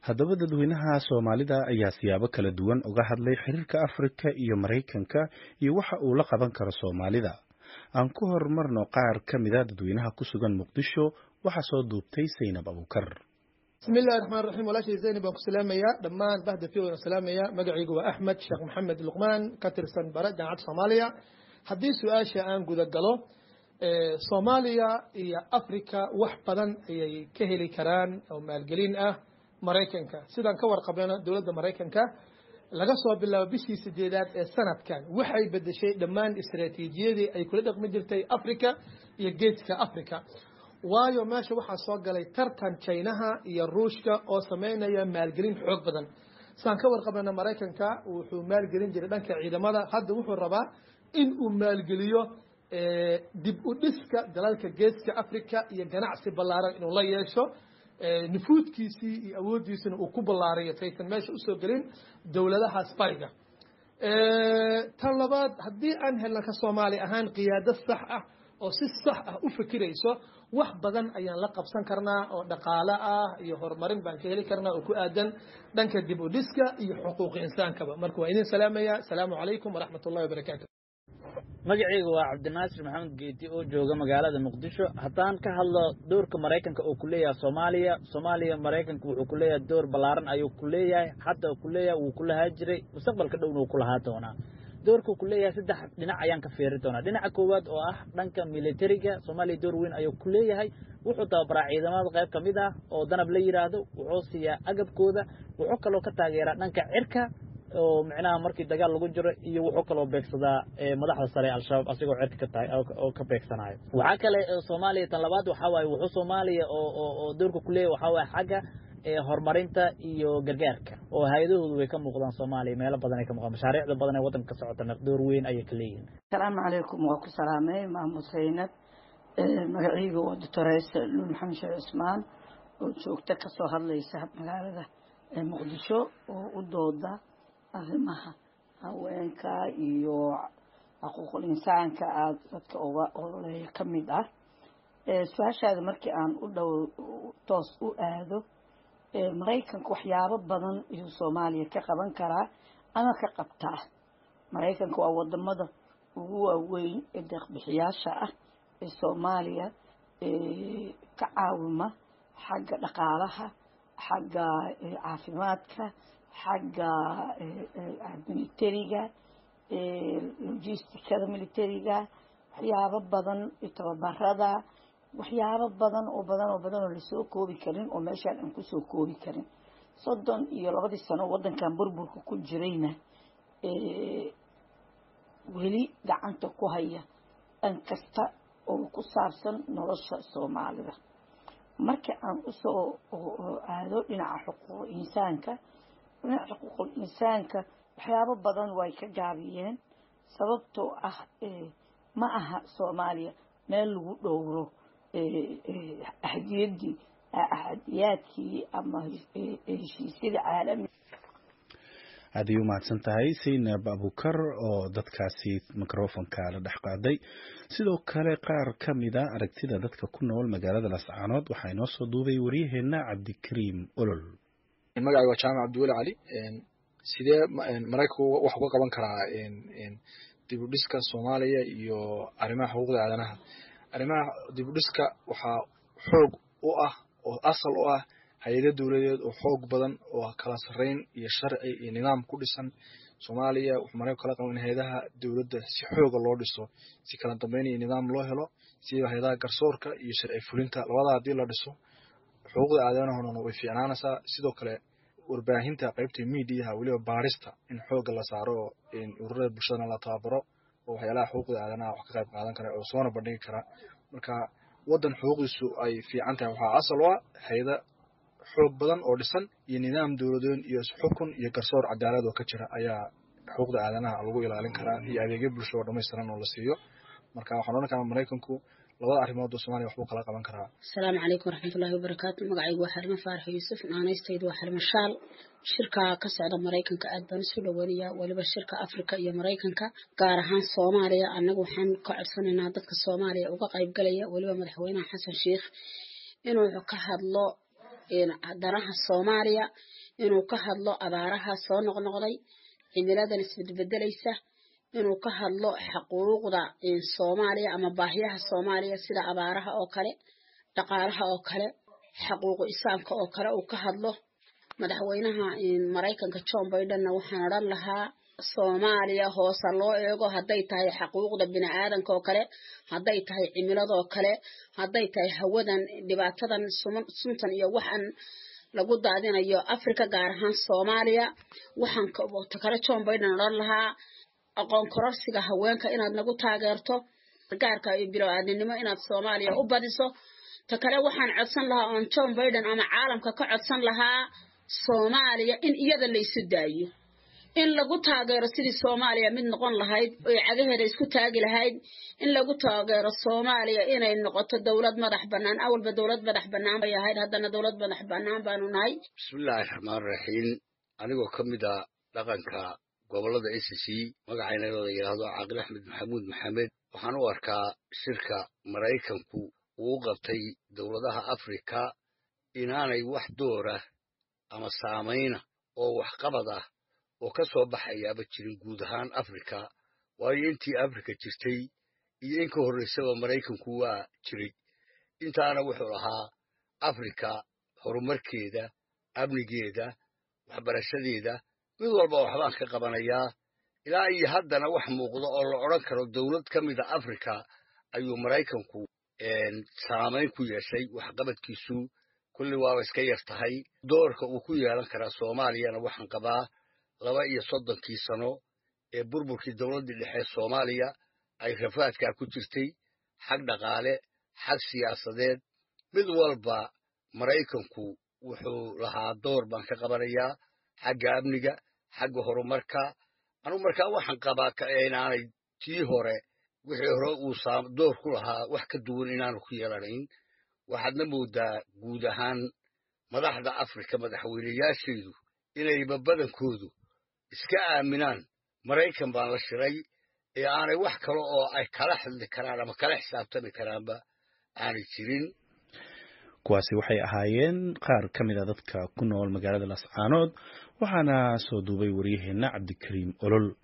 haddaba dadweynaha Soomaalida ayaa siyaabo kala duwan uga hadlay xiriirka Afrika iyo Mareykanka iyo waxa uu la qaban karo Soomaalida. Aan ku horumarno qaar ka mid ah dadweynaha ku sugan Muqdisho waxa soo duubtay Zainab Abuukar. Bismillahir Rahmanir Rahiim. Walaashay Zainab ku salaamaya dhammaan bahda fiican salaamaya magacaygu waa Ahmed Sheekh Maxamed Luqmaan ka tirsan Jaamacadda Soomaaliya. Haddii su'aasha aan guda galo Soomaaliya iyo Afrika wax badan ayay ka heli karaan oo maalgelin ah Mareykanka sidaan ka warqabnaa dawladda Mareykanka laga soo bilaabo bishii 8aad ee sanadkan waxay bedeshay dhammaan istiraatiijiyadii ay kula dhaqmi jirtay Afrika iyo geeska Afrika waayo meesha waxa soo galay tartan Chinaha iyo Ruushka oo sameynaya maalgelin xoog badan sidaan ka warqabnaa Mareykanka wuxuu maalgelin jiray dhanka ciidamada hadda wuxuu rabaa in uu maalgeliyo dib u dhiska dalalka geeska Afrika iyo ganacsi ballaaran inuu la yeesho nufuudkiisii iyo awoodiisana uu ku ballaariyo taytan meesha u soo galin dawladaha Spariga tan labaad haddii aan helno ka Soomaali ahaan qiyaadad sax ah oo si sax ah u fikirayso wax badan ayaan la qabsan karnaa oo dhaqaale ah iyo horumarin baan ka heli karnaa oo ku aadan dhanka dib u dhiska iyo xuquuq insaankaba marka waa idin salaamaya assalaamu calaykum waraxmatullaahi wabarakaatuh magacaygu waa Cabdinaasir Maxamed Geeti oo jooga magaalada Muqdisho haddaan ka hadlo doorka Mareykanka oo ku leeyahay Soomaaliya Mareykanka wuxuu ku leeyahay door ballaaran ayuu ku leeyahay hadda ku leeyahay uu ku lahaa jiray mustaqbalka dhowna uu ku lahaa doonaa doorka ku leeyahay saddex dhinac ayaan ka fiiri doonaa dhinaca koowaad oo ah dhanka militariga Soomaaliya door weyn ayuu ku leeyahay wuxuu tababaraa ciidamada qayb ka mid ah oo danab la yiraahdo wuxuu siiyaa agabkooda wuxuu kaloo ka taageeraa dhanka cirka oo macnaha markii dagaal lagu jiro iyo wuxuu kaloo beegsadaa madaxda sare al-shabaab asigoo cirka ka tahay oo ka beegsanayo waxa kale Soomaaliya tan labaad waxa waaye wuxuu Soomaaliya oo doorka ku leeyahay waxa waaye xagga horumarinta iyo gargaarka oo hay'adahoodu way ka muuqdaan Soomaaliya meelo badan ay ka muuqdaan mashaariicda badan ee wadanka ka socota door weyn ayay ka leeyihiin Assalaamu calaykum wa ku salaamay Maamud Zainab magacaygu waa Dr. Luul Maxamed Sheekh Usmaan oo joogta ka soo hadlaysa magaalada Muqdisho oo u dooda arrimaha haweenka iyo xuquuqul insaanka aad dadka uga ololeeya ka mid ah su'aashaada markii aan u dhow toos u aado Mareykanka waxyaabo badan iyo Soomaaliya ka qaban karaa ama ka qabtaa Mareykanka waa wadamada ugu waaweyn ee deeq-bixiyaasha ah ee Soomaaliya ka caawima xagga dhaqaalaha xagga caafimaadka xagga militariga logistikada militariga waxyaabo badan tababarada waxyaabo badan oo la soo koobi karin oo meeshaan aan ku soo koobi karin 32 sano wadankan burburka ku jirayna weli gacanta ku haya dhan kasta oo ku saabsan nolosha Soomaalida marka aan u soo aado dhinaca xuquuq insaanka xuquuqul insaanka waxyaabo badan way ka gaabiyeen sababtoo ah ma aha Soomaaliya meel lagu dhowro ahdiyaadkii ama heshiisyada caalamiga aad u mahadsan tahay Zainab Abuukar oo dadkaasi mikrofonka la dhex qaaday sidoo kale qaar ka mid ah aragtida dadka ku nool magaalada Lascaanood waxa inoo soo duubay wariyaheena Cabdikariim Olol magacaygu waa Jaamac Abdulle Cali sidee Mareykanku wax uga qaban karaa dib u dhiska Soomaaliya iyo arrimaha xuquuqda aadanaha arrimaha dib u dhiska waxa xoog u ah oo asal u ah hay'ado dawladeed oo xoog badan oo kala sareyn iyo sharci iyo nidaam ku dhisan Soomaaliya wuxuu Mareykanku kala qaban hay'adaha dawladda si xoog loo dhiso si kala dambeyn iyo nidaam loo helo si hay'adaha garsoorka iyo sharci fulinta labada hadii la dhiso xuquuqda aadanaha way fiicnaanaysaa sidoo kale warbaahinta qaybta media waliba baarista in xoog la saaro in ururada bulshada la tababaro oo waxyaalaha xuquuqda aadanaha wax ka qayb qaadan kara oo soo bandhigi kara marka wadan xuquuqiisu ay fiican tahay waxa asal ah hay'ada xoog badan oo dhisan iyo nidaam dawladeed iyo xukun iyo garsoor cadaalad oo ka jira ayaa xuquuqda aadanaha lagu ilaalin karaa iyo adeegyo bulsho oo dhameystiran oo la siiyo marka waxaan oran karaa Mareykanku labada arrimood oo Soomaaliya wax uu kala qaban karaa Assalaamu calaykum waraxmatullaahi wabarakaatuh magacaygu waa Xarimo Faarax Yuusuf naanaystaydu waa Xarimo Shaal shirka ka socda Mareykanka aad baan soo dhaweynaya waliba shirka Afrika iyo Mareykanka gaar ahaan Soomaaliya anagu waxaan ka codsanaynaa dadka Soomaaliya uga qayb galaya waliba madaxweynaha Xasan Sheekh inuu ka hadlo danaha Soomaaliya inuu ka hadlo abaaraha soo noqnoqday cimiladan isbedbedelaysa inuu ka hadlo xuquuqda Soomaaliya ama baahiyaha Soomaaliya sida abaaraha oo kale dhaqaalaha oo kale xuquuqu insaanka oo kale uu ka hadlo madaxweynaha Mareykanka John Biden waxaan oran lahaa Soomaaliya hoos loo eego haday tahay xuquuqda bini'aadanka oo kale haday tahay cimilada oo kale haday tahay hawadan dhibaatadan suntan iyo waxan lagu daadinayo Afrika gaar ahaan Soomaaliya waxaan ka kale John Biden oran lahaa aqoon kororsiga haweenka inaad nagu taageerto gaarka iyo bini'aadanimo inaad Soomaaliya u badiso ta kale waxaan codsan lahaa on John Biden ama caalamka ka codsan lahaa Soomaaliya in iyada la isu daayo in lagu taageero sidii Soomaaliya mid noqon lahayd oo cagaheeda isku taagi lahayd in lagu taageero Soomaaliya inay noqoto dawlad madax banaan awalba dawlad madax banaan bay ahayd haddana dawlad madax banaan baanu nahay bismillaahir rahmaanir rahiim anigoo kamid ah dhaqanka gobolada ACC magacayna la yiraahdo Caaqil Axmed Maxamuud Maxamed waxaan u arkaa shirka Mareykanku uu qabtay dawladaha Afrika inaanay wax door ah ama saameyn oo wax qabad ah oo ka soo baxayaba jirin guud ahaan Afrika waayo intii Afrika jirtay iyo in ka horeysay Mareykanku waa jiray intaana wuxuu lahaa Afrika horumarkeeda amnigeeda waxbarashadeeda mid walba waxbaan ka qabanayaa ilaa iyo haddana wax muuqdo oo la oran karo dawlad kamid ah Afrika ayuu Mareykanku saameyn ku yeeshay wax qabadkiisu kulli waa iska yartahay doorka uu ku yeelan kara Soomaaliyana waxaan qabaa 32 sano ee burburkii dawladda dhexe Soomaaliya ay rafaadka ku jirtay xaq dhaqaale xaq siyaasadeed mid walba Mareykanku wuxuu lahaa door baan ka qabanayaa xagga amniga xagga horumarka anu markaa waxaan qabaa inaanay tii hore wixii hore uu door ku lahaa wax ka duwan inaanu ku yeelanayn waxaadna moodaa guud ahaan madaxda Afrika madaxweynayaasheedu inay badankoodu iska aaminaan Mareykan baan la shiray ee aanay wax kale oo ay kala hadli karaan ama kala xisaabtami karaanba aanay jirin kuwaasi waxay ahaayeen qaar ka mid ah dadka ku nool magaalada Laascaanood waxaana soo duubay wariyaheena Cabdikariim Olol